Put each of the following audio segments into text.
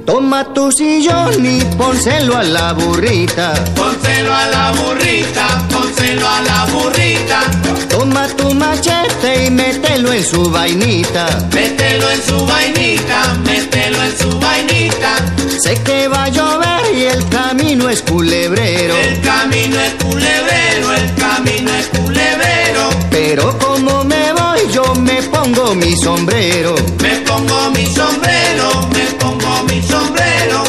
Toma tu sillón y pónselo a la burrita. Pónselo a la burrita, pónselo a la burrita. Toma tu machete y mételo en su vainita. Mételo en su vainita, mételo en su vainita. Sé que va a llover y el camino es culebrero. El camino es culebrero, el camino es culebrero. Pero como me voy yo me pongo mi sombrero. Me pongo mi sombrero, me pongo mi sombrero.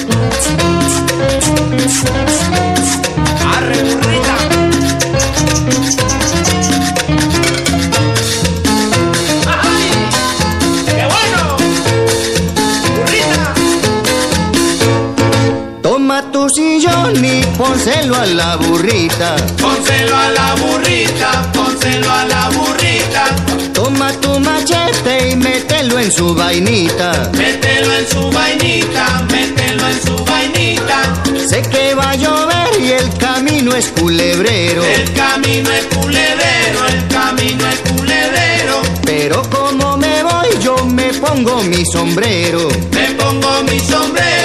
Arre, burrita. ¡Ay! ¡Qué bueno! Burrita. Toma tu sillón y pónselo a la burrita. Pónselo a la burrita, pónselo a la burrita. Toma tu machete y mételo en su vainita. Mételo en su vainita, mételo en su vainita. Sé que va a llover y el camino es culebrero. El camino es culebrero, el camino es culebrero. Pero como me voy yo me pongo mi sombrero. Me pongo mi sombrero.